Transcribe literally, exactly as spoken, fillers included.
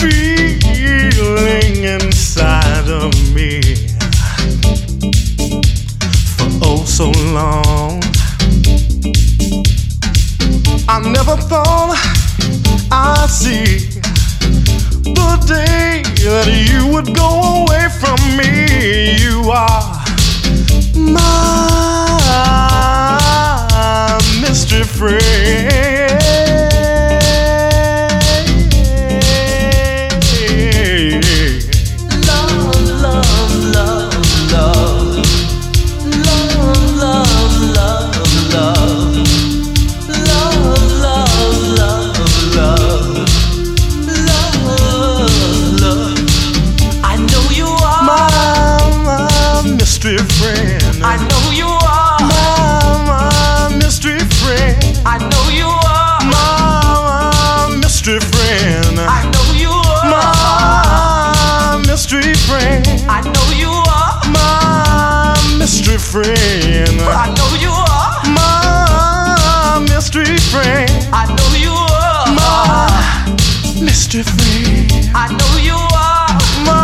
feeling inside of me for oh so long. I never thought I'd see the day that you would go away from me. You are my mystery friend. Mystery friend, I know you are. My, my mystery friend, I know you are. My, my mystery friend, I know you are. My mystery friend, I know you are. My mystery friend, I know you are. My mystery friend, I know you are. My mystery friend, I know you are.